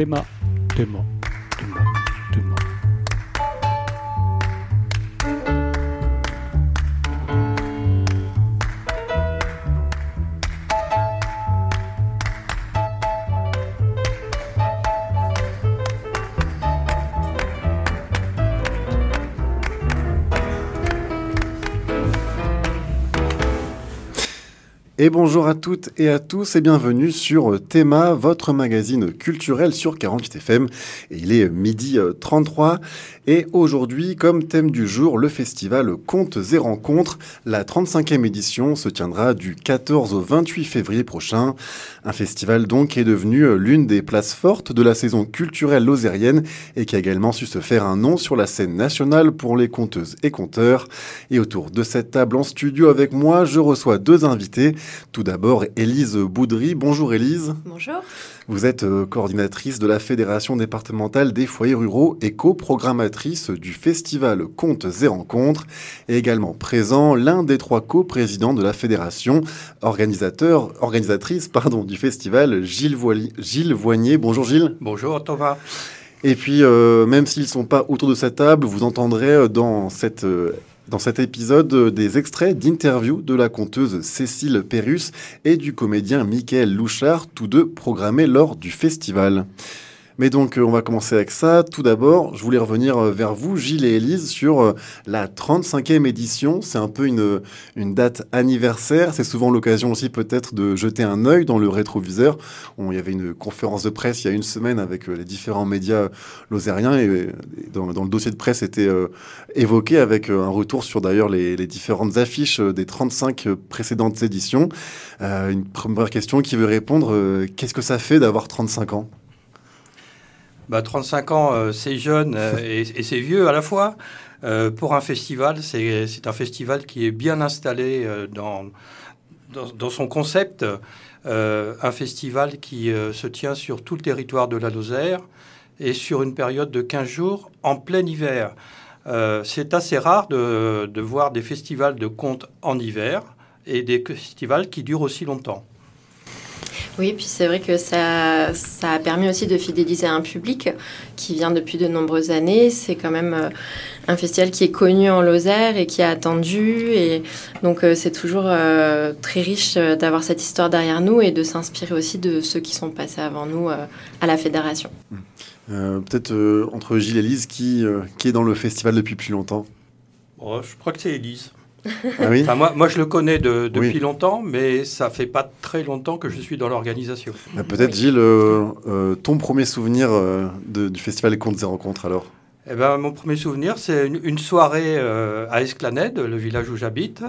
Théma. Et bonjour à toutes et à tous et bienvenue sur Théma, votre magazine culturel sur 48 FM. Et il est 12h33 et aujourd'hui, comme thème du jour, le festival Contes et Rencontres. La 35e édition se tiendra du 14 au 28 février prochain. Un festival donc qui est devenu l'une des places fortes de la saison culturelle lozérienne et qui a également su se faire un nom sur la scène nationale pour les conteuses et conteurs. Et autour de cette table en studio avec moi, je reçois deux invités. Tout d'abord, Élise Boudry. Bonjour Élise. Bonjour. Vous êtes coordinatrice de la Fédération départementale des foyers ruraux et coprogrammatrice du festival Contes et Rencontres. Et également présent, l'un des trois coprésidents de la fédération, organisatrice du festival, Gilles Voignier. Bonjour Gilles. Bonjour Thomas. Et puis, même s'ils ne sont pas autour de cette table, vous entendrez dans cet épisode des extraits d'interviews de la conteuse Cécile Pérus et du comédien Michael Louchard, tous deux programmés lors du festival. Mais donc, on va commencer avec ça. Tout d'abord, je voulais revenir vers vous, Gilles et Élise, sur la 35e édition. C'est un peu une date anniversaire. C'est souvent l'occasion aussi peut-être de jeter un œil dans le rétroviseur. Il y avait une conférence de presse il y a une semaine avec les différents médias lozériens et dans le dossier de presse était évoqué avec un retour sur d'ailleurs les différentes affiches des 35 précédentes éditions. Une première question qui veut répondre, qu'est-ce que ça fait d'avoir 35 ans ? 35 ans, c'est jeune et c'est vieux à la fois. Pour un festival, c'est un festival qui est bien installé dans son concept. Un festival qui se tient sur tout le territoire de la Lozère et sur une période de 15 jours en plein hiver. C'est assez rare de voir des festivals de contes en hiver et des festivals qui durent aussi longtemps. Oui, puis c'est vrai que ça a permis aussi de fidéliser un public qui vient depuis de nombreuses années. C'est quand même un festival qui est connu en Lozère et qui est attendu. Et donc, c'est toujours très riche d'avoir cette histoire derrière nous et de s'inspirer aussi de ceux qui sont passés avant nous à la fédération. Peut-être entre Gilles et Élise, qui est dans le festival depuis plus longtemps ? Je crois que c'est Élise. Ah oui. Moi, je le connais depuis longtemps, mais ça fait pas très longtemps que je suis dans l'organisation. Peut-être, Gilles, ton premier souvenir du festival Contes et Rencontres, alors ? Mon premier souvenir, c'est une soirée à Esclanède, le village où j'habite,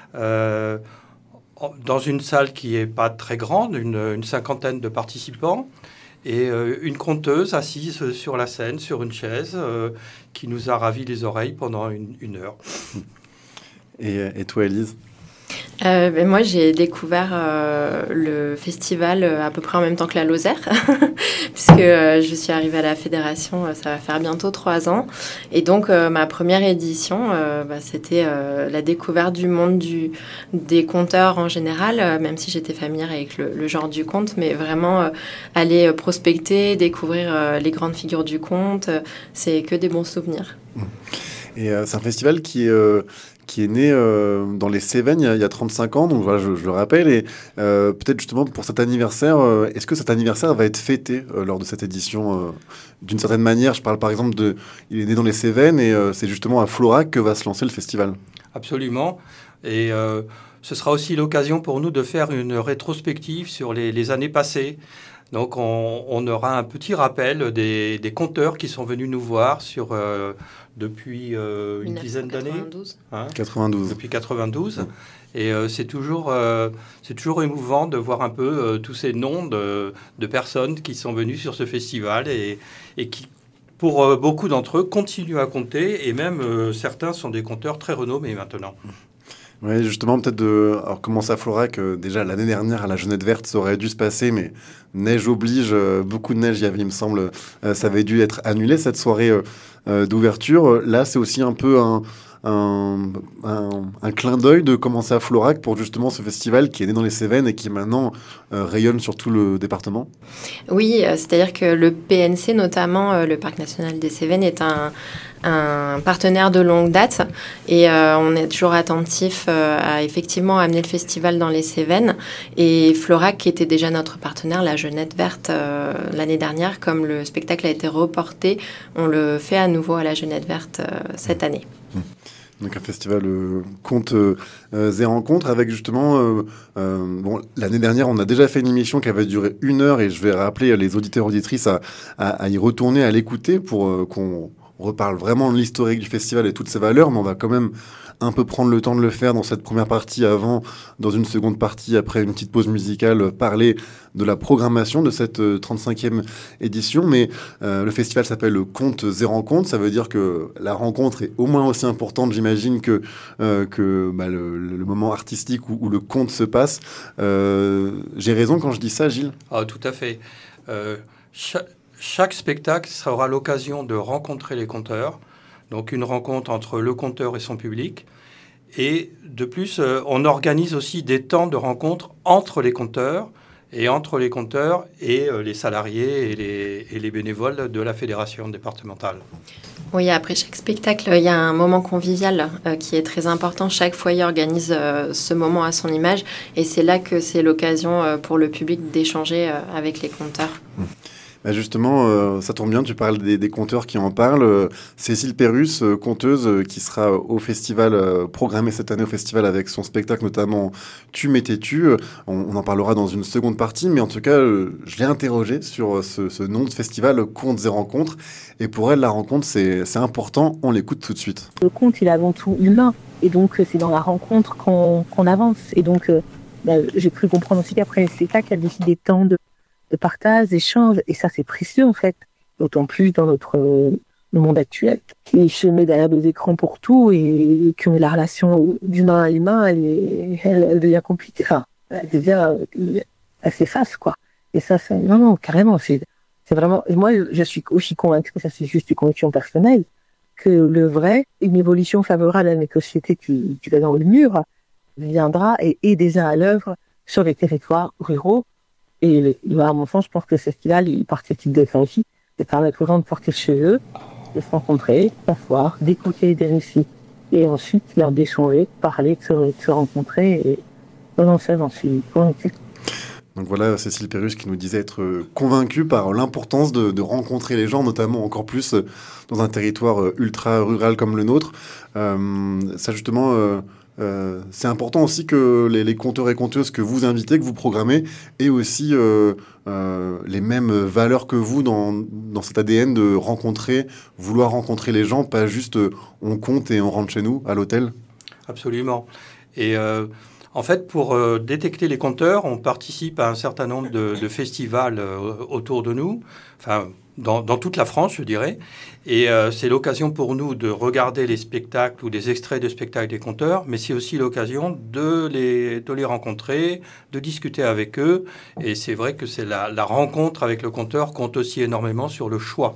dans une salle qui est pas très grande, une cinquantaine de participants, et une conteuse assise sur la scène, sur une chaise, qui nous a ravi les oreilles pendant une heure. Et toi, Élise ? Moi, j'ai découvert le festival à peu près en même temps que la Lozère, puisque je suis arrivée à la fédération, ça va faire bientôt 3 ans. Et donc, ma première édition, c'était la découverte du monde des conteurs en général, même si j'étais familière avec le genre du conte, mais vraiment aller prospecter, découvrir les grandes figures du conte, c'est que des bons souvenirs. Et c'est un festival qui est né dans les Cévennes il y a 35 ans, donc voilà, je le rappelle. Et peut-être justement pour cet anniversaire, est-ce que cet anniversaire va être fêté lors de cette édition d'une certaine manière ? Je parle par exemple il est né dans les Cévennes et c'est justement à Florac que va se lancer le festival. Absolument. Et ce sera aussi l'occasion pour nous de faire une rétrospective sur les années passées. Donc on aura un petit rappel des conteurs qui sont venus nous voir depuis une dizaine d'années. 92. Depuis 92. Et c'est toujours émouvant de voir un peu tous ces noms de personnes qui sont venues sur ce festival et qui, pour beaucoup d'entre eux, continuent à compter. Et même certains sont des conteurs très renommés maintenant. Oui, justement, peut-être alors commencer à Florac, déjà l'année dernière à la Jeunette Verte, ça aurait dû se passer, mais neige oblige, beaucoup de neige, il y avait, il me semble, ça avait dû être annulé cette soirée d'ouverture. Là, c'est aussi un peu un clin d'œil de commencer à Florac pour justement ce festival qui est né dans les Cévennes et qui maintenant rayonne sur tout le département? Oui, c'est-à-dire que le PNC, notamment le Parc national des Cévennes, est un partenaire de longue date et on est toujours attentif à effectivement amener le festival dans les Cévennes. Et Florac, qui était déjà notre partenaire, la Jeunette Verte, l'année dernière, comme le spectacle a été reporté, on le fait à nouveau à la Jeunette Verte cette année. Donc un festival contes et rencontres avec justement... l'année dernière, on a déjà fait une émission qui avait duré 1 heure et je vais rappeler les auditeurs auditrices à y retourner, à l'écouter pour qu'on reparle vraiment de l'historique du festival et toutes ses valeurs, mais on va quand même un peu prendre le temps de le faire dans cette première partie avant, dans une seconde partie, après une petite pause musicale, parler de la programmation de cette 35e édition. Mais le festival s'appelle Contes et Rencontres. Ça veut dire que la rencontre est au moins aussi importante, j'imagine, que le moment artistique où le conte se passe. J'ai raison quand je dis ça, Gilles? Ah, tout à fait. Chaque spectacle sera l'occasion de rencontrer les conteurs, donc une rencontre entre le conteur et son public. Et de plus, on organise aussi des temps de rencontre entre les conteurs et les salariés et les bénévoles de la fédération départementale. Oui, après chaque spectacle, il y a un moment convivial qui est très important. Chaque foyer organise ce moment à son image et c'est là que c'est l'occasion pour le public d'échanger avec les conteurs. Justement, ça tombe bien, tu parles des conteurs qui en parlent. Cécile Perrus, conteuse, qui sera au festival, programmée cette année au festival avec son spectacle, notamment Tu m'étais tu. On en parlera dans une seconde partie, mais en tout cas, je l'ai interrogée sur ce nom de festival, Contes et Rencontres. Et pour elle, la rencontre, c'est important. On l'écoute tout de suite. Le conte, il est avant tout humain. Et donc, c'est dans la rencontre qu'on avance. Et donc, j'ai cru comprendre aussi qu'après le spectacle, il y a aussi des temps de partage, d'échange, et ça c'est précieux en fait, d'autant plus dans le monde actuel. Et je me mets derrière des écrans pour tout et que la relation d'humain à humain, elle devient compliquée, enfin, elle s'efface quoi. Et ça, non, carrément, c'est vraiment, moi je suis aussi convaincue, ça c'est juste une conviction personnelle, que le vrai, une évolution favorable à la société qui va dans le mur, viendra et est déjà à l'œuvre sur les territoires ruraux. Et à mon sens, je pense que ce festival, il participe de ça aussi, de permettre aux gens de porter chez eux, de se rencontrer, s'asseoir, d'écouter des récits, et ensuite leur d'échanger, parler, de se rencontrer. Et non, ça, j'en suis convaincue. Donc voilà, Cécile Perrus qui nous disait être convaincue par l'importance de rencontrer les gens, notamment encore plus dans un territoire ultra rural comme le nôtre. Ça justement... c'est important aussi que les conteurs et conteuses que vous invitez, que vous programmez, aient aussi les mêmes valeurs que vous dans cet ADN de vouloir rencontrer les gens, pas juste on compte et on rentre chez nous à l'hôtel. Absolument. Et en fait, pour détecter les conteurs, on participe à un certain nombre de festivals autour de nous, enfin dans toute la France, je dirais. Et c'est l'occasion pour nous de regarder les spectacles ou des extraits de spectacles des conteurs, mais c'est aussi l'occasion de les rencontrer, de discuter avec eux. Et c'est vrai que c'est la rencontre avec le conteur compte aussi énormément sur le choix.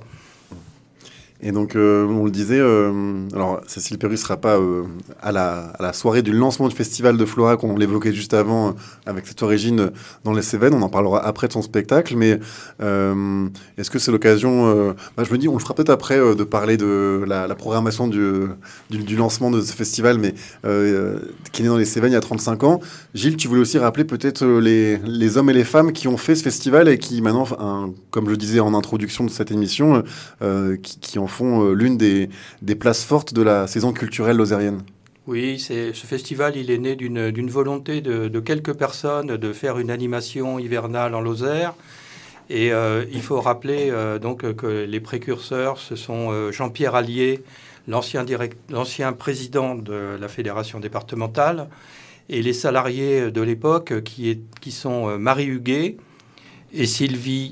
Et donc, on le disait, alors Cécile Perrus ne sera pas à la soirée du lancement du festival de Florac, on l'évoquait juste avant, avec cette origine dans les Cévennes, on en parlera après de son spectacle, mais est-ce que c'est l'occasion, je me dis, on le fera peut-être après, de parler de la programmation du lancement de ce festival, mais qui est né dans les Cévennes il y a 35 ans. Gilles, tu voulais aussi rappeler peut-être les hommes et les femmes qui ont fait ce festival et qui maintenant, comme je le disais en introduction de cette émission, qui en font l'une des places fortes de la saison culturelle lozérienne. Oui, ce festival, il est né d'une volonté de quelques personnes de faire une animation hivernale en Lozère. Et il faut rappeler donc que les précurseurs, ce sont Jean-Pierre Allier, l'ancien président de la fédération départementale, et les salariés de l'époque qui sont Marie Huguet et Sylvie...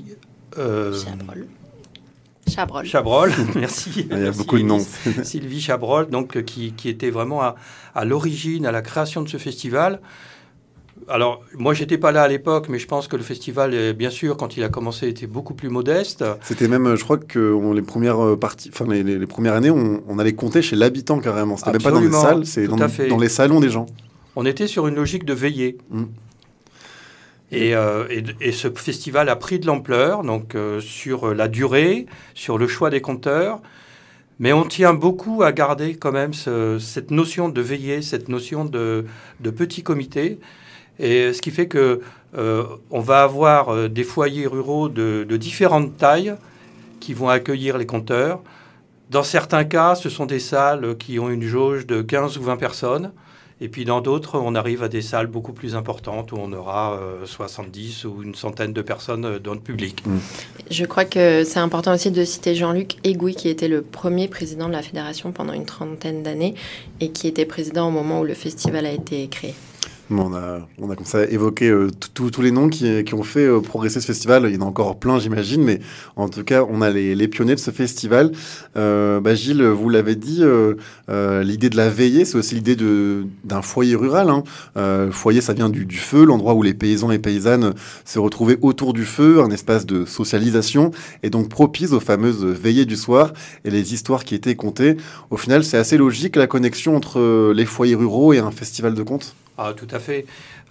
Chabrol, merci. Il y a beaucoup de noms. Sylvie Chabrol, donc, qui était vraiment à l'origine, à la création de ce festival. alors, moi, j'étais pas là à l'époque, mais je pense que le festival, bien sûr, quand il a commencé, était beaucoup plus modeste. C'était même, je crois que les premières parties, enfin les premières années, on allait compter chez l'habitant carrément. C'était même pas dans des salles, c'est dans les salons des gens. On était sur une logique de veillée. Et ce festival a pris de l'ampleur, donc sur la durée, sur le choix des conteurs. Mais on tient beaucoup à garder quand même cette notion de veillée, cette notion de petit comité. Et ce qui fait que on va avoir des foyers ruraux de différentes tailles qui vont accueillir les conteurs. Dans certains cas, ce sont des salles qui ont une jauge de 15 ou 20 personnes. Et puis dans d'autres, on arrive à des salles beaucoup plus importantes où on aura 70 ou une centaine de personnes dans le public. Je crois que c'est important aussi de citer Jean-Luc Égouy, qui était le premier président de la fédération pendant une trentaine d'années et qui était président au moment où le festival a été créé. On a comme ça évoqué tous les noms qui ont fait progresser ce festival. Il y en a encore plein, j'imagine, mais en tout cas, on a les pionniers de ce festival. Gilles, vous l'avez dit, l'idée de la veillée, c'est aussi l'idée d'un foyer rural. Foyer, ça vient du feu, l'endroit où les paysans et paysannes se retrouvaient autour du feu, un espace de socialisation, et donc propice aux fameuses veillées du soir et les histoires qui étaient contées. Au final, c'est assez logique la connexion entre les foyers ruraux et un festival de contes. Ah, tout à fait.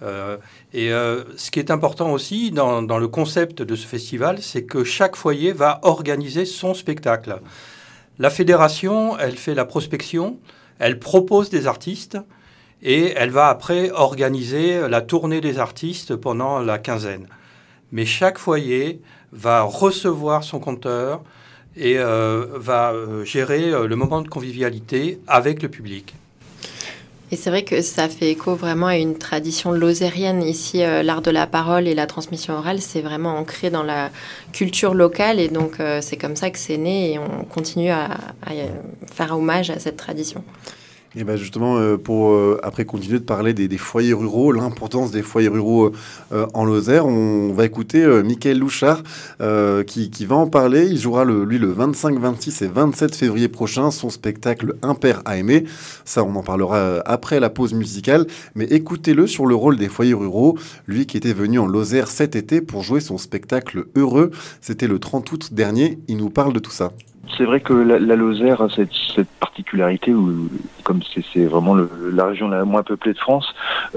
Ce qui est important aussi dans le concept de ce festival, c'est que chaque foyer va organiser son spectacle. La fédération, elle fait la prospection, elle propose des artistes et elle va après organiser la tournée des artistes pendant la quinzaine. Mais chaque foyer va recevoir son conteur et va gérer le moment de convivialité avec le public. Et c'est vrai que ça fait écho vraiment à une tradition lozérienne. Ici, l'art de la parole et la transmission orale, c'est vraiment ancré dans la culture locale. Et donc, c'est comme ça que c'est né et on continue à faire hommage à cette tradition. Et bien justement, pour après continuer de parler des foyers ruraux, l'importance des foyers ruraux en Lozère, on va écouter Michael Louchard qui va en parler. Il jouera lui le 25, 26 et 27 février prochain son spectacle Un père à aimer. Ça, on en parlera après la pause musicale. Mais écoutez-le sur le rôle des foyers ruraux. Lui qui était venu en Lozère cet été pour jouer son spectacle Heureux. C'était le 30 août dernier. Il nous parle de tout ça. C'est vrai que la Lozère a cette particularité où, comme c'est vraiment la région la moins peuplée de France,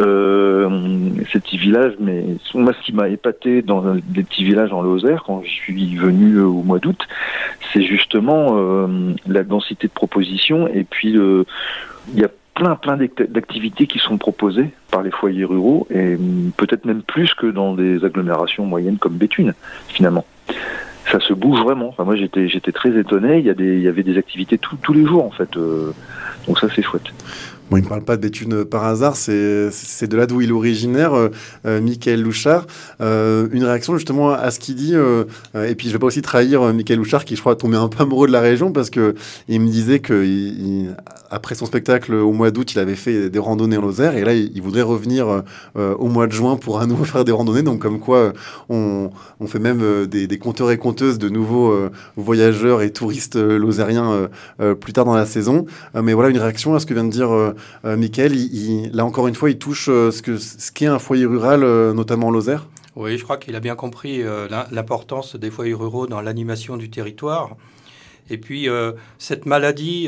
ces petits villages, mais moi ce qui m'a épaté dans des petits villages en Lozère, quand je suis venu au mois d'août, c'est justement la densité de propositions et puis il y a plein d'activités qui sont proposées par les foyers ruraux et peut-être même plus que dans des agglomérations moyennes comme Béthune, finalement. Ça se bouge vraiment. Enfin, moi, j'étais très étonné. Il y avait des activités tous les jours, en fait. Donc ça, c'est chouette. Bon, il ne parle pas de Béthune par hasard, c'est de là d'où il est originaire, Michael Louchard. Une réaction justement à ce qu'il dit, et puis je ne vais pas aussi trahir Michael Louchard qui, je crois, est tombé un peu amoureux de la région parce qu'il me disait qu'après son spectacle au mois d'août, il avait fait des randonnées en Lozère et là, il voudrait revenir au mois de juin pour à nouveau faire des randonnées. Donc comme quoi, on fait même des compteurs et compteuses de nouveaux voyageurs et touristes lozériens plus tard dans la saison. Mais voilà, une réaction à ce que vient de dire Michael, là encore une fois, il touche ce qu'est un foyer rural, notamment en Lozère. Oui, je crois qu'il a bien compris l'importance des foyers ruraux dans l'animation du territoire. Et puis, cette maladie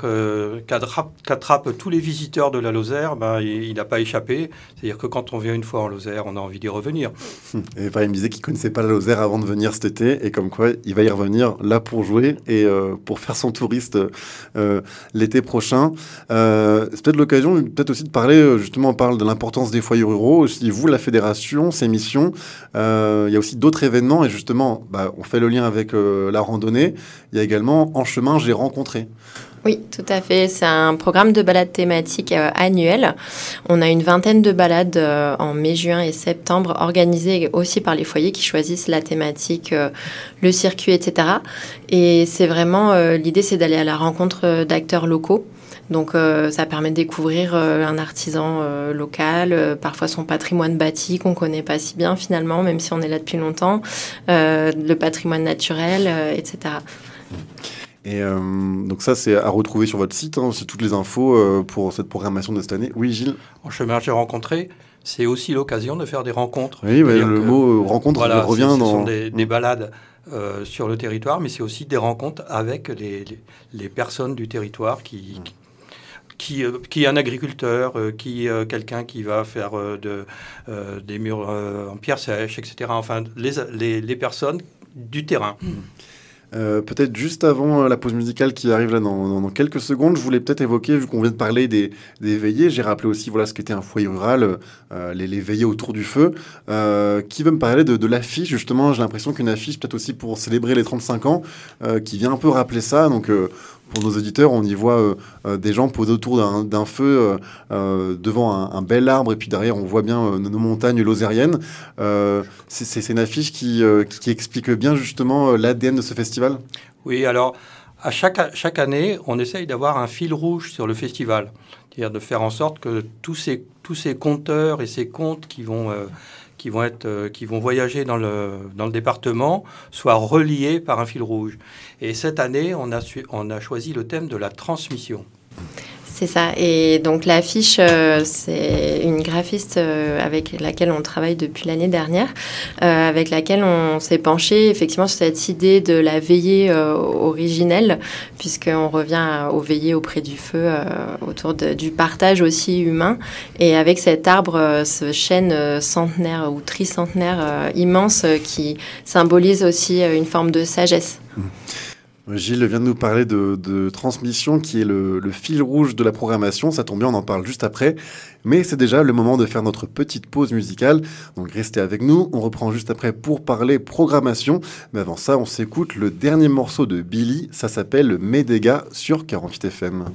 qu'attrapent tous les visiteurs de la Lozère, il n'a pas échappé. C'est-à-dire que quand on vient une fois en Lozère, on a envie d'y revenir. Et il me disait qu'il ne connaissait pas la Lozère avant de venir cet été, et comme quoi il va y revenir là pour jouer et pour faire son touriste l'été prochain. C'est peut-être l'occasion aussi de parler, justement, on parle de l'importance des foyers ruraux, aussi vous, la fédération, ses missions. Il y a aussi d'autres événements, et justement, on fait le lien avec la randonnée. Il y a également En chemin, j'ai rencontré. Oui, tout à fait. C'est un programme de balades thématiques annuel. On a une vingtaine de balades en mai, juin et septembre organisées aussi par les foyers qui choisissent la thématique, le circuit, etc. Et c'est vraiment, l'idée, c'est d'aller à la rencontre d'acteurs locaux. Donc ça permet de découvrir un artisan local, parfois son patrimoine bâti qu'on ne connaît pas si bien finalement, même si on est là depuis longtemps, le patrimoine naturel, etc. Et donc ça, c'est à retrouver sur votre site, c'est toutes les infos pour cette programmation de cette année. Oui, Gilles ? En chemin, j'ai rencontré. c'est aussi l'occasion de faire des rencontres. Oui, le mot rencontre revient ce dans... sont des balades sur le territoire, mais c'est aussi des rencontres avec les personnes du territoire qui est un agriculteur, quelqu'un qui va faire des murs en pierre sèche, etc. Enfin, les personnes du terrain. Peut-être juste avant la pause musicale qui arrive là dans quelques secondes, je voulais peut-être évoquer, vu qu'on vient de parler des veillées, j'ai rappelé aussi ce qu'était un foyer rural, les veillées autour du feu. Qui veut me parler de l'affiche, justement? J'ai l'impression qu'une affiche, peut-être aussi pour célébrer les 35 ans, qui vient un peu rappeler ça. Donc, pour nos auditeurs, on y voit des gens posés autour d'un feu devant un bel arbre, et puis derrière, on voit bien nos montagnes lozériennes. C'est une affiche qui explique bien justement l'ADN de ce festival. Oui, alors à chaque année, on essaye d'avoir un fil rouge sur le festival, c'est-à-dire de faire en sorte que tous ces conteurs et ces contes qui vont voyager dans le département soient reliés par un fil rouge. Et cette année, on a choisi le thème de la transmission. C'est ça. Et donc l'affiche, c'est une graphiste avec laquelle on travaille depuis l'année dernière, avec laquelle on s'est penché effectivement sur cette idée de la veillée originelle, puisqu'on revient aux veillées auprès du feu, autour du partage aussi humain. Et avec cet arbre, ce chêne centenaire ou tricentenaire immense qui symbolise aussi une forme de sagesse. Gilles vient de nous parler de transmission qui est le fil rouge de la programmation. Ça tombe bien, on en parle juste après. Mais c'est déjà le moment de faire notre petite pause musicale. Donc restez avec nous. On reprend juste après pour parler programmation. Mais avant ça, on s'écoute le dernier morceau de Billy. Ça s'appelle Mes dégâts sur 48 FM.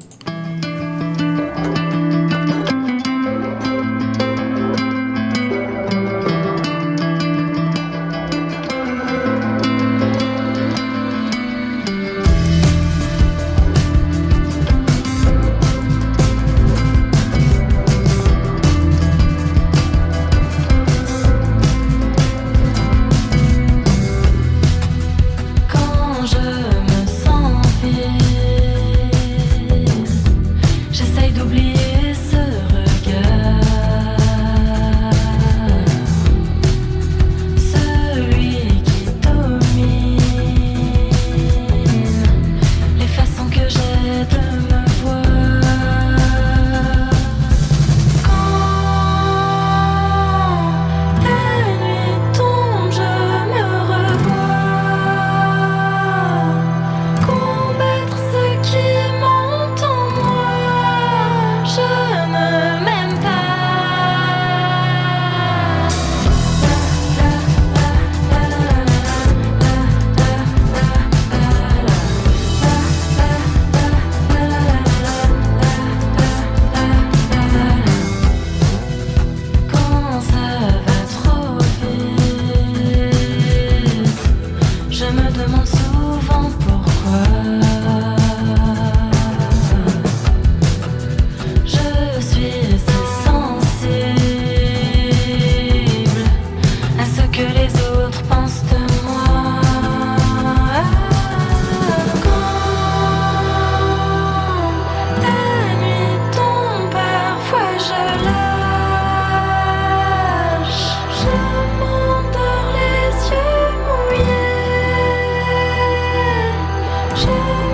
Je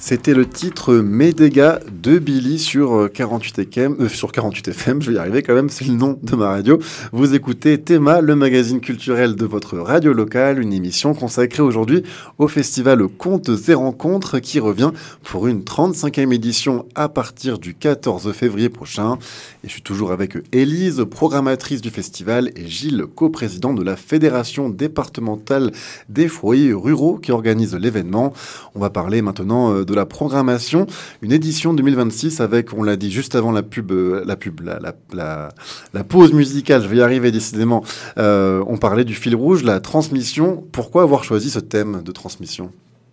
C'était le titre Mes dégâts de Billy sur 48 FM, je vais y arriver quand même, c'est le nom de ma radio. Vous écoutez Théma, le magazine culturel de votre radio locale, une émission consacrée aujourd'hui au festival Contes et Rencontres qui revient pour une 35e édition à partir du 14 février prochain. Et je suis toujours avec Élise, programmatrice du festival, et Gilles, coprésident de la Fédération départementale des foyers ruraux qui organise l'événement. On va parler maintenant de la programmation, une édition 2026 avec, on l'a dit juste avant la pause musicale, je vais y arriver décidément, on parlait du fil rouge, la transmission. Pourquoi avoir choisi ce thème de transmission ?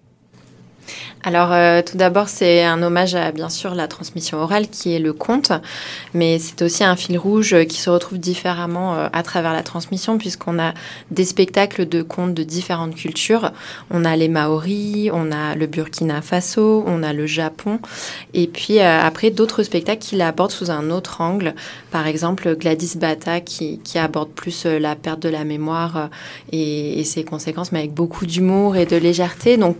Alors, tout d'abord, c'est un hommage à, bien sûr, la transmission orale qui est le conte, mais c'est aussi un fil rouge qui se retrouve différemment à travers la transmission, puisqu'on a des spectacles de contes de différentes cultures. On a les Maoris, on a le Burkina Faso, on a le Japon, et puis après, d'autres spectacles qui l'abordent sous un autre angle. Par exemple, Gladys Bata qui aborde plus la perte de la mémoire et ses conséquences, mais avec beaucoup d'humour et de légèreté. Donc,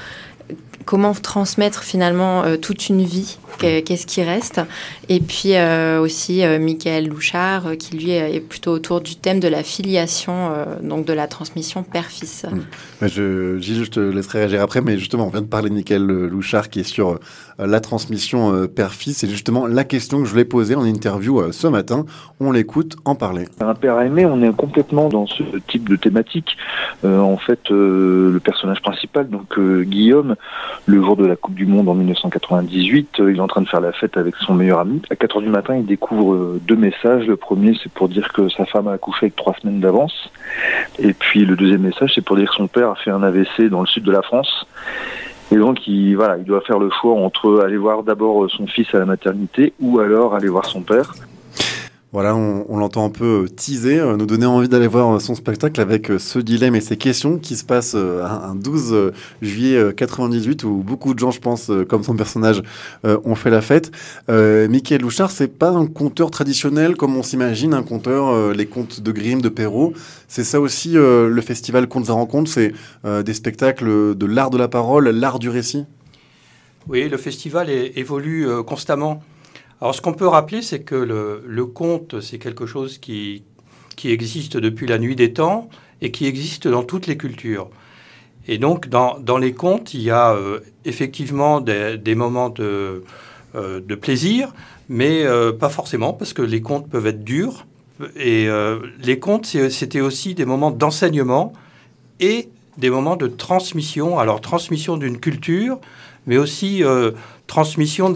comment transmettre finalement toute une vie, qu'est-ce qui reste. Et puis aussi Michael Louchard qui lui est plutôt autour du thème de la filiation, donc de la transmission père-fils. Gilles, je te laisserai réagir après, mais justement on vient de parler de Michael Louchard qui est sur la transmission père-fils. C'est justement la question que je voulais poser en interview ce matin. On l'écoute en parler. Un père aimé, on est complètement dans ce type de thématique. En fait, le personnage principal, donc Guillaume, le jour de la Coupe du Monde en 1998, il est en train de faire la fête avec son meilleur ami. À 4h du matin, il découvre 2 messages. Le premier, c'est pour dire que sa femme a accouché avec 3 semaines d'avance. Et puis le deuxième message, c'est pour dire que son père a fait un AVC dans le sud de la France. Et donc, il doit faire le choix entre aller voir d'abord son fils à la maternité ou alors aller voir son père. Voilà, on l'entend un peu teaser, nous donner envie d'aller voir son spectacle avec ce dilemme et ces questions qui se passent un 12 juillet 98 où beaucoup de gens, je pense, comme son personnage, ont fait la fête. Michael Louchard, c'est pas un conteur traditionnel comme on s'imagine, un conteur, les contes de Grimm, de Perrault. C'est ça aussi le festival Contes et Rencontres, c'est des spectacles de l'art de la parole, l'art du récit. Oui, le festival évolue constamment. Alors, ce qu'on peut rappeler, c'est que le conte, c'est quelque chose qui existe depuis la nuit des temps et qui existe dans toutes les cultures. Et donc, dans les contes, il y a effectivement des moments de plaisir, mais pas forcément, parce que les contes peuvent être durs. Et les contes, c'était aussi des moments d'enseignement et des moments de transmission. Alors, transmission d'une culture, mais aussi transmission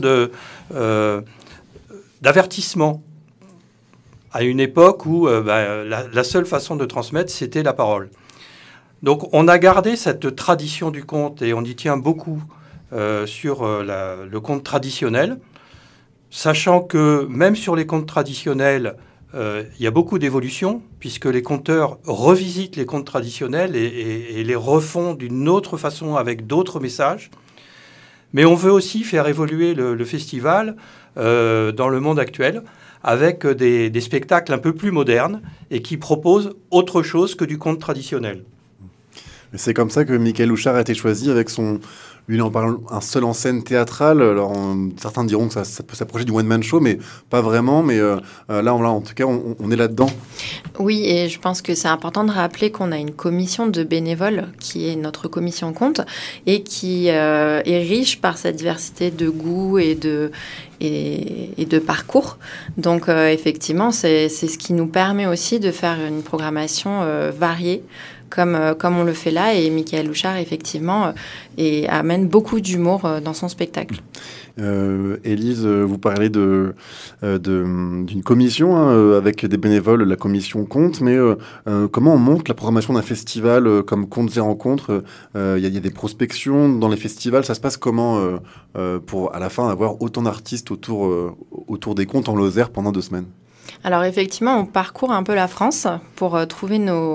d'avertissement à une époque où la seule façon de transmettre, c'était la parole. Donc, on a gardé cette tradition du conte et on y tient beaucoup sur le conte traditionnel, sachant que même sur les contes traditionnels, il y a beaucoup d'évolutions, puisque les conteurs revisitent les contes traditionnels et les refont d'une autre façon avec d'autres messages. Mais on veut aussi faire évoluer le festival dans le monde actuel avec des spectacles un peu plus modernes et qui proposent autre chose que du conte traditionnel. C'est comme ça que Michael Louchard a été choisi avec son... Lui, il en parle un seul en scène théâtrale. Alors, certains diront que ça peut s'approcher du one-man show, mais pas vraiment. Mais là, en tout cas, on est là-dedans. Oui, et je pense que c'est important de rappeler qu'on a une commission de bénévoles qui est notre commission conte et qui est riche par sa diversité de goûts et de parcours. Donc, effectivement, c'est ce qui nous permet aussi de faire une programmation variée, comme on le fait là. Et Michael Louchard, effectivement, amène beaucoup d'humour dans son spectacle. Élise, vous parlez d'une commission avec des bénévoles, la commission Contes, mais comment on monte la programmation d'un festival comme Contes et Rencontres ? Il y a des prospections dans les festivals, ça se passe comment pour à la fin avoir autant d'artistes autour des contes en Lozère pendant 2 semaines ? Alors effectivement, on parcourt un peu la France pour trouver nos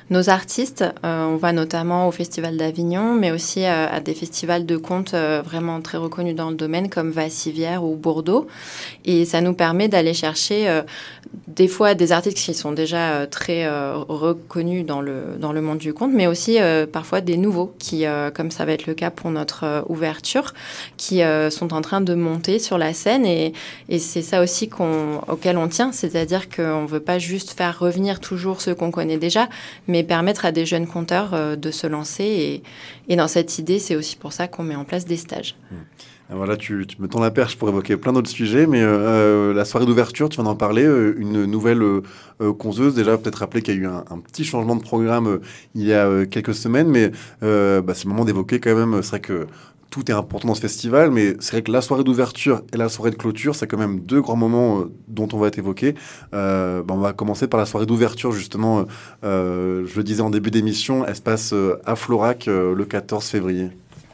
nos artistes. On va notamment au Festival d'Avignon, mais aussi à des festivals de contes vraiment très reconnus dans le domaine, comme Vassivière ou Bordeaux. Et ça nous permet d'aller chercher des fois des artistes qui sont déjà très reconnus dans le monde du conte, mais aussi parfois des nouveaux qui, comme ça va être le cas pour notre ouverture, qui sont en train de monter sur la scène. Et c'est ça aussi auquel on tient, c'est-à-dire qu'on ne veut pas juste faire revenir toujours ceux qu'on connaît déjà, mais permettre à des jeunes conteurs de se lancer. Et dans cette idée, c'est aussi pour ça qu'on met en place des stages. Voilà, tu me tends la perche pour évoquer plein d'autres sujets, mais la soirée d'ouverture, tu viens d'en parler, une nouvelle conteuse. Déjà, peut-être rappeler qu'il y a eu un petit changement de programme il y a quelques semaines, mais c'est le moment d'évoquer quand même. C'est vrai que tout est important dans ce festival, mais c'est vrai que la soirée d'ouverture et la soirée de clôture, c'est quand même deux grands moments dont on va être évoqué. On va commencer par la soirée d'ouverture, justement. Je le disais en début d'émission, elle se passe à Florac le 14 février.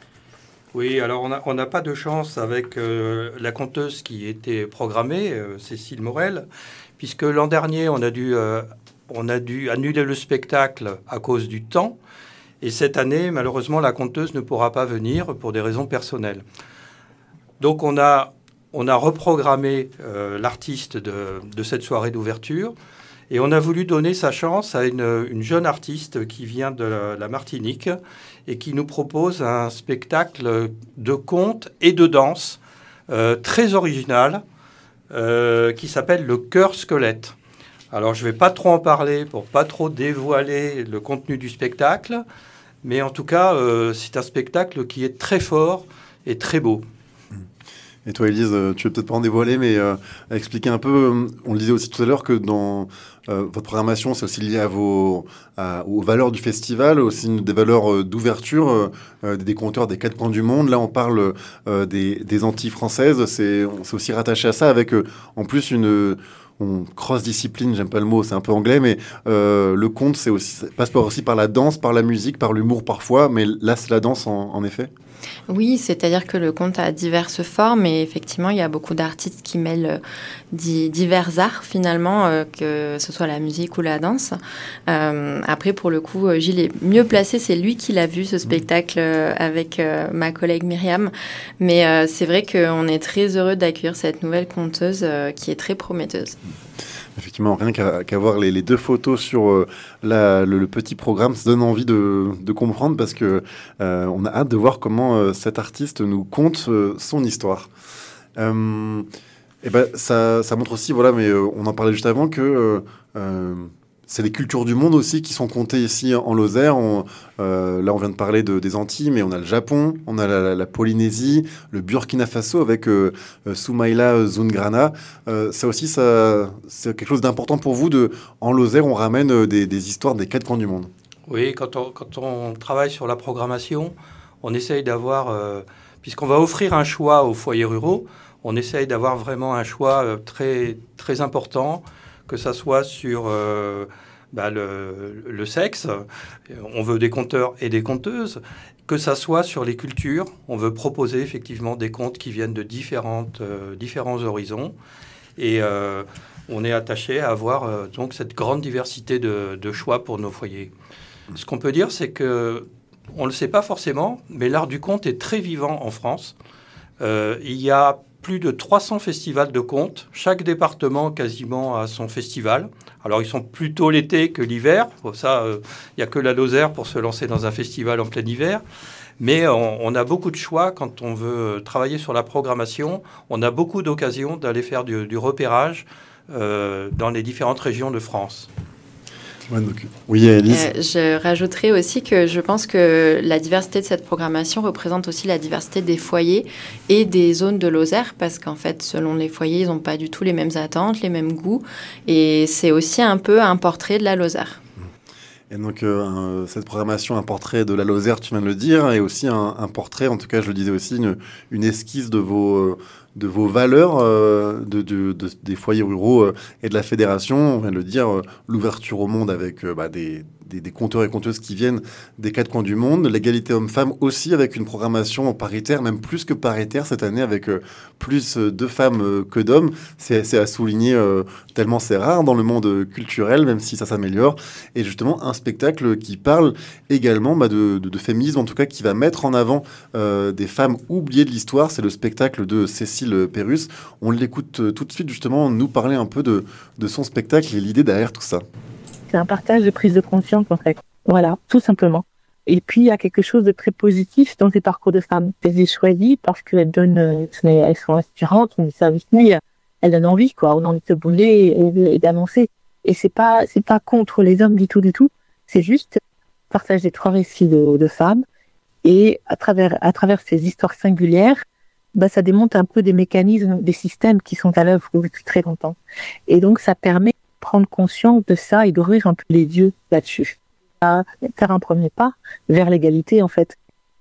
Oui, alors on n'a pas de chance avec la conteuse qui était programmée, Cécile Morel, puisque l'an dernier, on a dû annuler le spectacle à cause du temps. Et cette année, malheureusement, la conteuse ne pourra pas venir pour des raisons personnelles. Donc on a reprogrammé l'artiste de cette soirée d'ouverture. Et on a voulu donner sa chance à une jeune artiste qui vient de la Martinique et qui nous propose un spectacle de conte et de danse très original qui s'appelle Le Cœur Squelette. Alors, je ne vais pas trop en parler pour pas trop dévoiler le contenu du spectacle, mais en tout cas, c'est un spectacle qui est très fort et très beau. Et toi, Élise, tu veux peut-être pas en dévoiler, mais expliquer un peu. On le disait aussi tout à l'heure que dans votre programmation, c'est aussi lié aux valeurs du festival, aussi des valeurs d'ouverture, des conteurs des quatre coins du monde. Là, on parle des Antilles françaises. C'est aussi rattaché à ça, avec en plus on cross-discipline, j'aime pas le mot, c'est un peu anglais, mais le conte, ça passe aussi par la danse, par la musique, par l'humour parfois, mais là, c'est la danse en effet. Oui, c'est-à-dire que le conte a diverses formes et effectivement, il y a beaucoup d'artistes qui mêlent divers arts finalement, que ce soit la musique ou la danse. Après, pour le coup, Gilles est mieux placé, c'est lui qui l'a vu, ce spectacle, avec ma collègue Myriam. Mais c'est vrai qu'on est très heureux d'accueillir cette nouvelle conteuse qui est très prometteuse. Effectivement, rien qu'à voir les deux photos sur le petit programme, ça donne envie de comprendre parce que on a hâte de voir comment cet artiste nous conte son histoire. Et ça montre aussi, voilà, mais on en parlait juste avant, que c'est les cultures du monde aussi qui sont comptées ici en Lozère. Là, on vient de parler des Antilles, mais on a le Japon, on a la Polynésie, le Burkina Faso avec Soumaïla Zoungrana. Ça aussi, c'est quelque chose d'important pour vous. En Lozère, on ramène des histoires des quatre coins du monde. Oui, quand on travaille sur la programmation, on essaye d'avoir, puisqu'on va offrir un choix aux foyers ruraux, on essaye d'avoir vraiment un choix très, très important, que ça soit sur le sexe, on veut des conteurs et des conteuses, que ça soit sur les cultures, on veut proposer effectivement des contes qui viennent de différents horizons, et on est attaché à avoir donc cette grande diversité de choix pour nos foyers. Ce qu'on peut dire, c'est que on ne le sait pas forcément, mais l'art du conte est très vivant en France. Il y a plus de 300 festivals de contes. Chaque département quasiment a son festival. Alors, ils sont plutôt l'été que l'hiver. Pour ça, il n'y a que la Lozère pour se lancer dans un festival en plein hiver. Mais on a beaucoup de choix quand on veut travailler sur la programmation. On a beaucoup d'occasions d'aller faire du repérage dans les différentes régions de France. Oui, Élise. Je rajouterais aussi que je pense que la diversité de cette programmation représente aussi la diversité des foyers et des zones de Lozère, parce qu'en fait, selon les foyers, ils n'ont pas du tout les mêmes attentes, les mêmes goûts, et c'est aussi un peu un portrait de la Lozère. Et donc, cette programmation, un portrait de la Lozère, tu viens de le dire, et aussi un portrait, en tout cas, je le disais aussi, une esquisse de vos valeurs des foyers ruraux et de la fédération. On vient de le dire, l'ouverture au monde avec des conteurs et conteuses qui viennent des quatre coins du monde. L'égalité homme-femme aussi, avec une programmation paritaire, même plus que paritaire cette année, avec plus de femmes que d'hommes. C'est à souligner, tellement c'est rare dans le monde culturel, même si ça s'améliore. Et justement, un spectacle qui parle également de féminisme, en tout cas qui va mettre en avant des femmes oubliées de l'histoire. C'est le spectacle de Cécile Perrus. On l'écoute tout de suite, justement, nous parler un peu de son spectacle et l'idée derrière tout ça. C'est un partage de prise de conscience, en fait. Voilà, tout simplement. Et puis, il y a quelque chose de très positif dans ces parcours de femmes. Elles les choisissent parce qu'elles donnent, elles sont inspirantes, on savent aussi, elles donnent envie, quoi. On a envie de se bouger et d'avancer. Et c'est pas contre les hommes du tout. C'est juste partager 3 récits de femmes. Et à travers ces histoires singulières, ça démontre un peu des mécanismes, des systèmes qui sont à l'œuvre depuis très longtemps. Et donc, ça permet de prendre conscience de ça et d'ouvrir un peu les yeux là-dessus. À faire un premier pas vers l'égalité, en fait.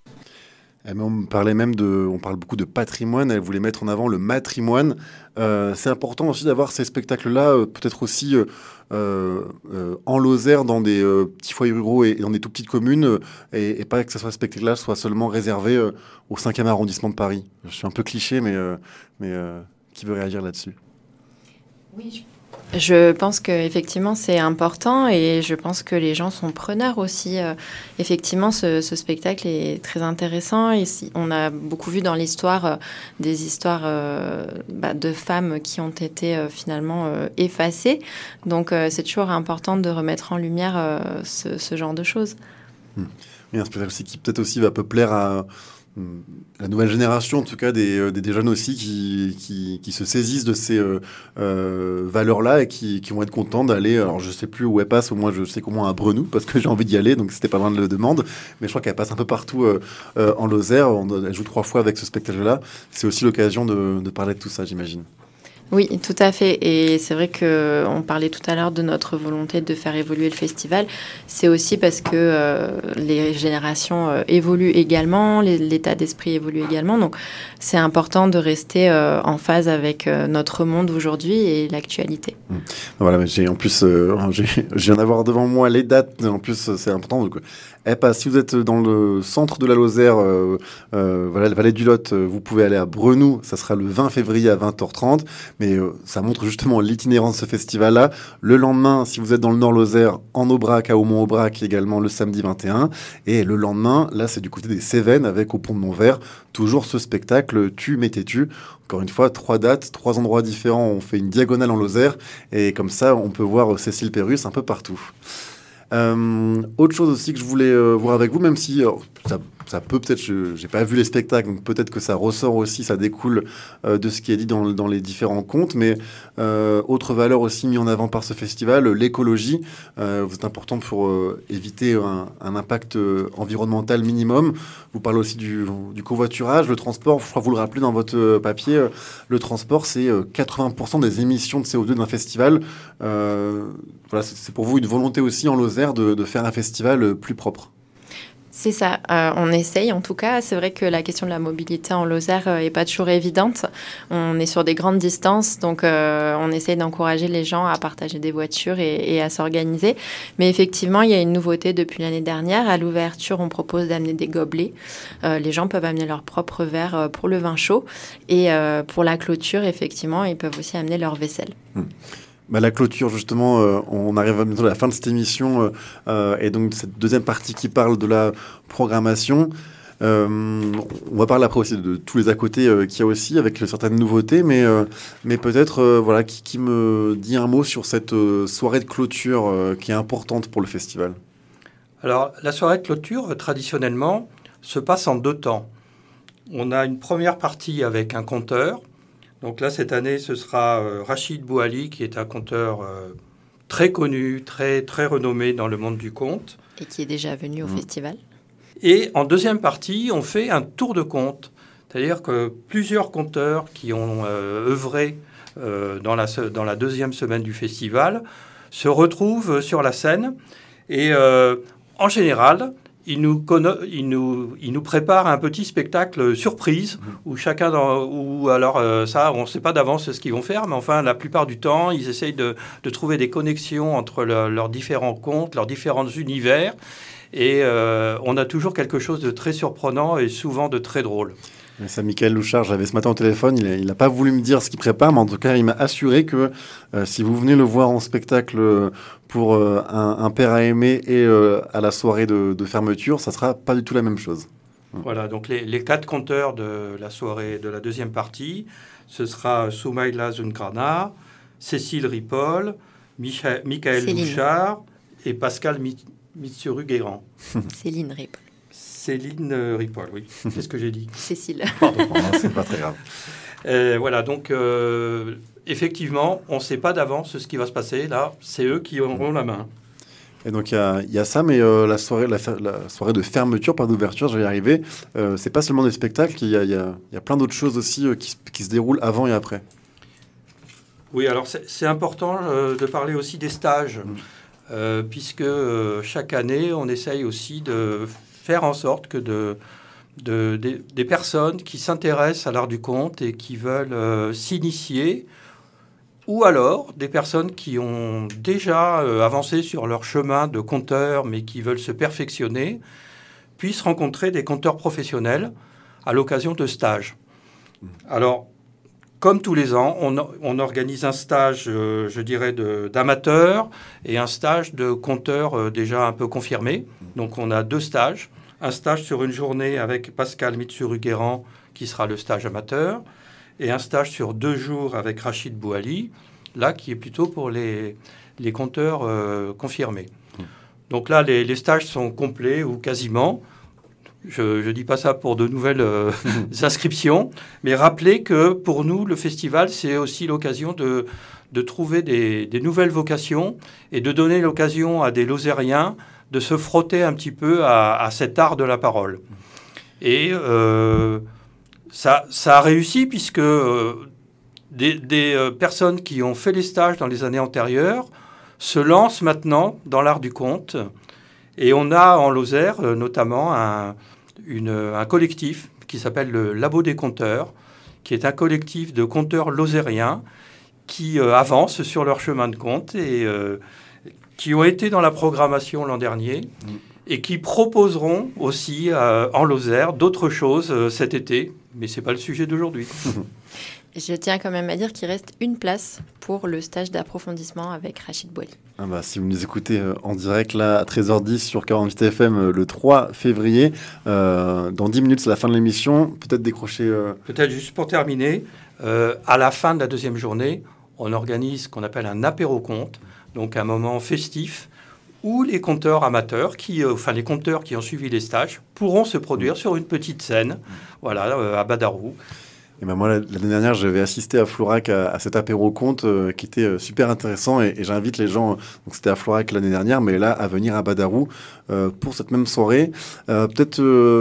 On parle beaucoup de patrimoine. Elle voulait mettre en avant le matrimoine. C'est important aussi d'avoir ces spectacles-là, peut-être aussi en Lozère, dans des petits foyers ruraux et dans des tout petites communes, et pas que ce spectacle-là soit seulement réservé au 5e arrondissement de Paris. Je suis un peu cliché, mais qui veut réagir là-dessus? Oui, je pense qu'effectivement, c'est important et je pense que les gens sont preneurs aussi. Effectivement, ce spectacle est très intéressant. Et on a beaucoup vu dans l'histoire des histoires de femmes qui ont été finalement effacées. Donc, c'est toujours important de remettre en lumière ce genre de choses. Il y a un spectacle aussi qui peut-être aussi va peu plaire à la nouvelle génération, en tout cas des jeunes aussi qui se saisissent de ces valeurs-là et qui vont être contents d'aller. Alors je sais plus où elle passe, au moins je sais qu'au moins à Brenoux, parce que j'ai envie d'y aller, donc c'était pas loin de la demande. Mais je crois qu'elle passe un peu partout en Lozère. Elle joue 3 fois avec ce spectacle-là. C'est aussi l'occasion de parler de tout ça, j'imagine. Oui, tout à fait. Et c'est vrai qu'on parlait tout à l'heure de notre volonté de faire évoluer le festival. C'est aussi parce que les générations évoluent également, l'état d'esprit évolue également. Donc, c'est important de rester en phase avec notre monde aujourd'hui et l'actualité. Voilà, mais en plus, je viens d'avoir devant moi les dates. En plus, c'est important. Donc, si vous êtes dans le centre de la Lozère, la vallée du Lot, vous pouvez aller à Brenoux. Ça sera le 20 février à 20h30. Mais ça montre justement l'itinérance de ce festival-là. Le lendemain, si vous êtes dans le Nord-Lozère, en Aubrac, à Aumont-Aubrac, également le samedi 21. Et le lendemain, là, c'est du côté des Cévennes, avec au Pont de Montvert, toujours ce spectacle « Tu m'étais tu ». Encore une fois, 3 dates, 3 endroits différents. On fait une diagonale en Lozère. Et comme ça, on peut voir Cécile Perrus un peu partout. Autre chose aussi que je voulais voir avec vous, même si ça peut peut-être, j'ai pas vu les spectacles, donc peut-être que ça ressort aussi, ça découle de ce qui est dit dans les différents contes, mais autre valeur aussi mise en avant par ce festival, l'écologie. C'est important pour éviter un impact environnemental minimum. Vous parlez aussi du covoiturage, le transport. Je crois que vous le rappelez dans votre papier, le transport, c'est 80% des émissions de CO2 d'un festival. Voilà, c'est pour vous une volonté aussi en Lozère de faire un festival plus propre. C'est ça, on essaye en tout cas. C'est vrai que la question de la mobilité en Lozère n'est pas toujours évidente. On est sur des grandes distances, donc on essaye d'encourager les gens à partager des voitures et à s'organiser. Mais effectivement, il y a une nouveauté depuis l'année dernière. À l'ouverture, on propose d'amener des gobelets. Les gens peuvent amener leur propre verre pour le vin chaud. Et pour la clôture, effectivement, ils peuvent aussi amener leur vaisselle. La clôture, justement, on arrive bientôt à la fin de cette émission et donc cette deuxième partie qui parle de la programmation. On va parler après aussi de tous les à côté qu'il y a aussi avec certaines nouveautés, mais peut-être qui me dit un mot sur cette soirée de clôture qui est importante pour le festival. Alors, la soirée de clôture, traditionnellement, se passe en 2 temps. On a une première partie avec un conteur. Donc là, cette année, ce sera Rachid Bouali, qui est un conteur très connu, très, très renommé dans le monde du conte. Et qui est déjà venu au festival. Et en deuxième partie, on fait un tour de conte. C'est-à-dire que plusieurs conteurs qui ont œuvré dans la deuxième semaine du festival se retrouvent sur la scène. Et en général, il nous prépare un petit spectacle surprise où ça, on ne sait pas d'avance ce qu'ils vont faire, mais enfin, la plupart du temps, ils essayent de trouver des connexions entre leurs différents contes, leurs différents univers. Et on a toujours quelque chose de très surprenant et souvent de très drôle. Et ça, Michael Louchard, j'avais ce matin au téléphone, il n'a pas voulu me dire ce qu'il prépare, mais en tout cas, il m'a assuré que si vous venez le voir en spectacle pour un père à aimer et à la soirée de fermeture, ça sera pas du tout la même chose. Voilà, donc les 4 conteurs de la soirée de la deuxième partie, ce sera Soumaïla Zunkrana, Cécile Ripoll, Michael Louchard et Pascal Mitsuru-Guérand. Céline Ripoll. Céline Ripoll, oui, c'est ce que j'ai dit. Cécile. Pardon, c'est pas très grave. Voilà, donc effectivement, on ne sait pas d'avance ce qui va se passer. Là, c'est eux qui auront la main. Et donc il y a ça, mais la soirée de fermeture, pas d'ouverture, je vais y arriver. C'est pas seulement des spectacles, il y a plein d'autres choses aussi qui se déroulent avant et après. Oui, alors c'est important de parler aussi des stages, puisque chaque année, on essaye aussi de faire en sorte que des personnes qui s'intéressent à l'art du conte et qui veulent s'initier, ou alors des personnes qui ont déjà avancé sur leur chemin de conteur, mais qui veulent se perfectionner, puissent rencontrer des conteurs professionnels à l'occasion de stages. Alors, comme tous les ans, on organise un stage, je dirais, d'amateur et un stage de conteur déjà un peu confirmé. Donc, on a 2 stages. Un stage sur une journée avec Pascal Mitsuru-Guérand, qui sera le stage amateur, et un stage sur 2 jours avec Rachid Bouali, là, qui est plutôt pour les conteurs confirmés. Donc là, les stages sont complets ou quasiment. Je ne dis pas ça pour de nouvelles inscriptions, mais rappelez que pour nous, le festival, c'est aussi l'occasion de trouver des nouvelles vocations et de donner l'occasion à des Lozériens de se frotter un petit peu à cet art de la parole. Et ça a réussi puisque des personnes qui ont fait les stages dans les années antérieures se lancent maintenant dans l'art du conte. Et on a en Lozère notamment un collectif qui s'appelle le Labo des Conteurs, qui est un collectif de conteurs lozériens qui avancent sur leur chemin de conte et qui ont été dans la programmation l'an dernier et qui proposeront aussi en Lozère d'autres choses cet été, mais ce n'est pas le sujet d'aujourd'hui. Je tiens quand même à dire qu'il reste une place pour le stage d'approfondissement avec Rachid Bouali. Ah bah, si vous nous écoutez en direct là, à 13h10 sur 48 FM le 3 février, dans 10 minutes c'est la fin de l'émission, peut-être décrocher... Peut-être juste pour terminer, à la fin de la deuxième journée, on organise ce qu'on appelle un apéro-conte, donc un moment festif où les conteurs amateurs, les conteurs qui ont suivi les stages, pourront se produire sur une petite scène, voilà, à Badarou. Et ben moi, l'année dernière, j'avais assisté à Florac à cet apéro-conte qui était super intéressant et j'invite les gens, donc c'était à Florac l'année dernière, mais là, à venir à Badarou pour cette même soirée. Peut-être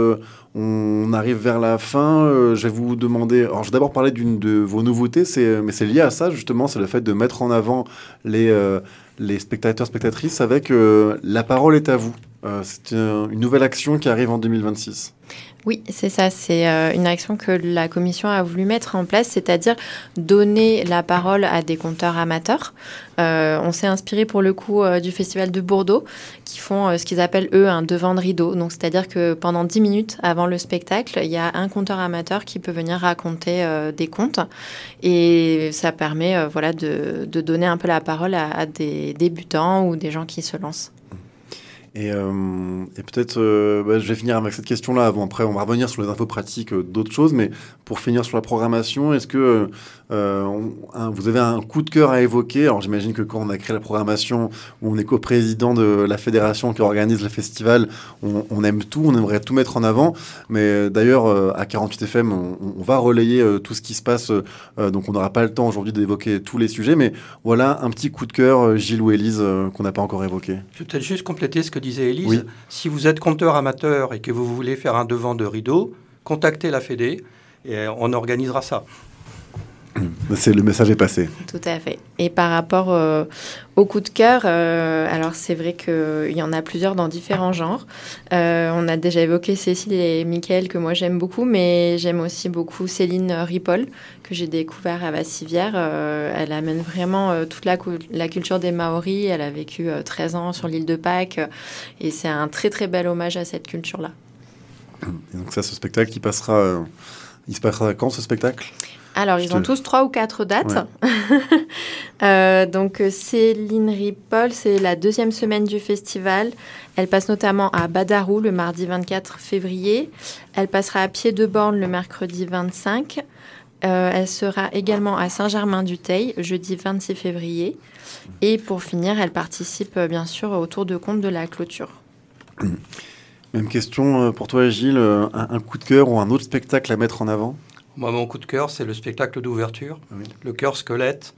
on arrive vers la fin. Je vais vous demander... Alors, je vais d'abord parler d'une de vos nouveautés, mais c'est lié à ça, justement, c'est le fait de mettre en avant les spectateurs, spectatrices avec La parole est à vous. C'est une nouvelle action qui arrive en 2026. Oui, c'est ça. C'est une action que la commission a voulu mettre en place, c'est-à-dire donner la parole à des conteurs amateurs. On s'est inspiré pour le coup du Festival de Bordeaux, qui font ce qu'ils appellent, eux, un devant de rideau. Donc, c'est-à-dire que pendant 10 minutes avant le spectacle, il y a un conteur amateur qui peut venir raconter des contes. Et ça permet de donner un peu la parole à des débutants ou des gens qui se lancent. Et peut-être, je vais finir avec cette question-là. Après, on va revenir sur les infos pratiques d'autres choses. Mais pour finir sur la programmation, est-ce que vous avez un coup de cœur à évoquer? Alors, j'imagine que quand on a créé la programmation, où on est coprésident de la fédération qui organise le festival, on aime tout, on aimerait tout mettre en avant. Mais d'ailleurs, à 48 FM, on va relayer tout ce qui se passe. Donc, on n'aura pas le temps aujourd'hui d'évoquer tous les sujets. Mais voilà un petit coup de cœur, Gilles ou Élise, qu'on n'a pas encore évoqué. Je vais peut-être juste compléter ce que disait Élise. Oui. Si vous êtes conteur amateur et que vous voulez faire un devant de rideau, contactez la Fédé et on organisera ça. Le message est passé. Tout à fait. Et par rapport au coup de cœur, alors c'est vrai qu'il y en a plusieurs dans différents genres. On a déjà évoqué Cécile et Mickaël, que moi j'aime beaucoup, mais j'aime aussi beaucoup Céline Ripoll, que j'ai découvert à Vassivière. Elle amène vraiment toute la culture des Maoris. Elle a vécu 13 ans sur l'île de Pâques, et c'est un très très bel hommage à cette culture-là. Et donc ça, ce spectacle, il se passera quand, ce spectacle ? Alors, ils ont tous 3 ou 4 dates. Ouais. Donc, Céline Ripoll, c'est la 2e semaine du festival. Elle passe notamment à Badarou le mardi 24 février. Elle passera à Pied-de-Borne le mercredi 25. Elle sera également à Saint-Germain-du-Teil jeudi 26 février. Et pour finir, elle participe bien sûr au tour de compte de la clôture. Même question pour toi, Gilles. Un coup de cœur ou un autre spectacle à mettre en avant ? Moi, mon coup de cœur, c'est le spectacle d'ouverture, Le Cœur Squelette.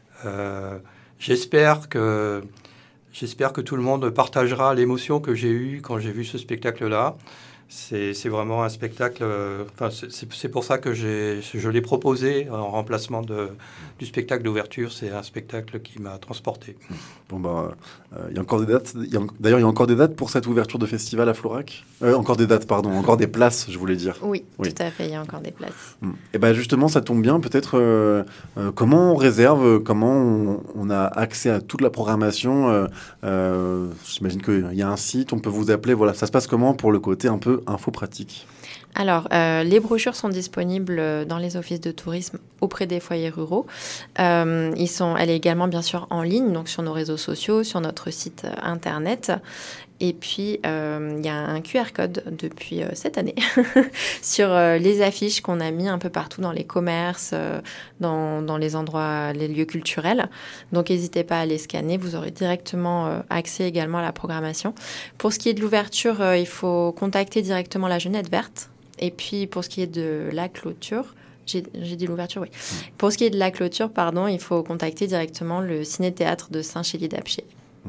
J'espère que tout le monde partagera l'émotion que j'ai eue quand j'ai vu ce spectacle-là. C'est vraiment un spectacle... c'est pour ça que je l'ai proposé en remplacement du spectacle d'ouverture. C'est un spectacle qui m'a transporté. Bon, il y a encore des dates. D'ailleurs, il y a encore des dates pour cette ouverture de festival à Florac. Encore des places, je voulais dire. Oui, tout à fait, il y a encore des places. Et justement, ça tombe bien. Peut-être comment on réserve, comment on a accès à toute la programmation. J'imagine qu'il y a un site, on peut vous appeler. Voilà, ça se passe comment pour le côté un peu info pratique? Alors, les brochures sont disponibles dans les offices de tourisme auprès des foyers ruraux. Elle est également, bien sûr, en ligne, donc sur nos réseaux sociaux, sur notre site internet. Et puis, il y a un QR code depuis cette année sur les affiches qu'on a mis un peu partout dans les commerces, dans les endroits, les lieux culturels. Donc, n'hésitez pas à les scanner. Vous aurez directement accès également à la programmation. Pour ce qui est de l'ouverture, il faut contacter directement la Jeunette Verte. Et puis, pour ce qui est de la clôture, j'ai dit l'ouverture, oui. Pour ce qui est de la clôture, il faut contacter directement le Ciné-Théâtre de Saint-Chély-d'Apcher.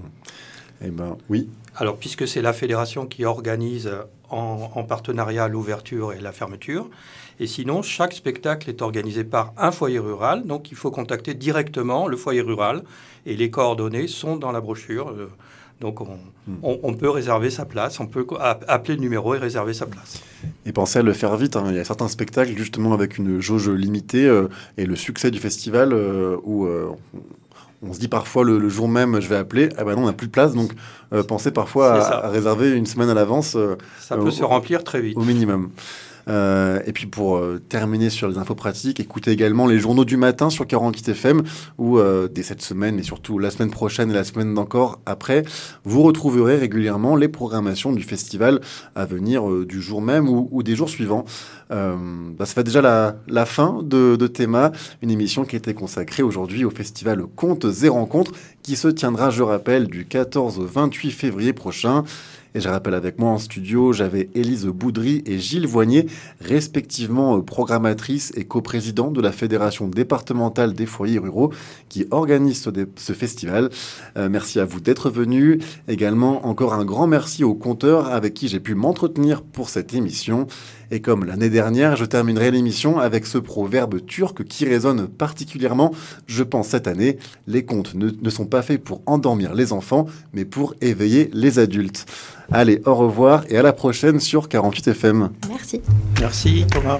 Oui. Alors, puisque c'est la fédération qui organise en partenariat l'ouverture et la fermeture, et sinon, chaque spectacle est organisé par un foyer rural, donc il faut contacter directement le foyer rural, et les coordonnées sont dans la brochure. Donc, on peut réserver sa place, on peut appeler le numéro et réserver sa place. Et pensez à le faire vite. Il y a certains spectacles, justement, avec une jauge limitée, et le succès du festival où... on se dit parfois le jour même, je vais appeler. Ah non, on n'a plus de place. Donc, pensez parfois à réserver une semaine à l'avance. Ça peut se remplir très vite. Au minimum. Et puis pour terminer sur les infos pratiques, écoutez également les journaux du matin sur 48 FM où dès cette semaine et surtout la semaine prochaine et la semaine d'encore après, vous retrouverez régulièrement les programmations du festival à venir du jour même ou des jours suivants. Ça fait déjà la fin de Théma, une émission qui était consacrée aujourd'hui au festival Contes et Rencontres qui se tiendra, je rappelle, du 14 au 28 février prochain. Et je rappelle avec moi en studio, j'avais Élise Boudry et Gilles Voignet, respectivement programmatrices et coprésidents de la Fédération départementale des foyers ruraux qui organise ce festival. Merci à vous d'être venus. Également, encore un grand merci aux conteurs avec qui j'ai pu m'entretenir pour cette émission. Et comme l'année dernière, je terminerai l'émission avec ce proverbe turc qui résonne particulièrement, je pense, cette année. Les contes ne sont pas faits pour endormir les enfants, mais pour éveiller les adultes. Allez, au revoir et à la prochaine sur 48 FM. Merci. Merci Thomas.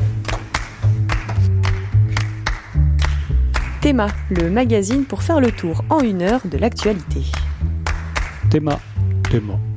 Théma, le magazine pour faire le tour en 1 heure de l'actualité. Théma.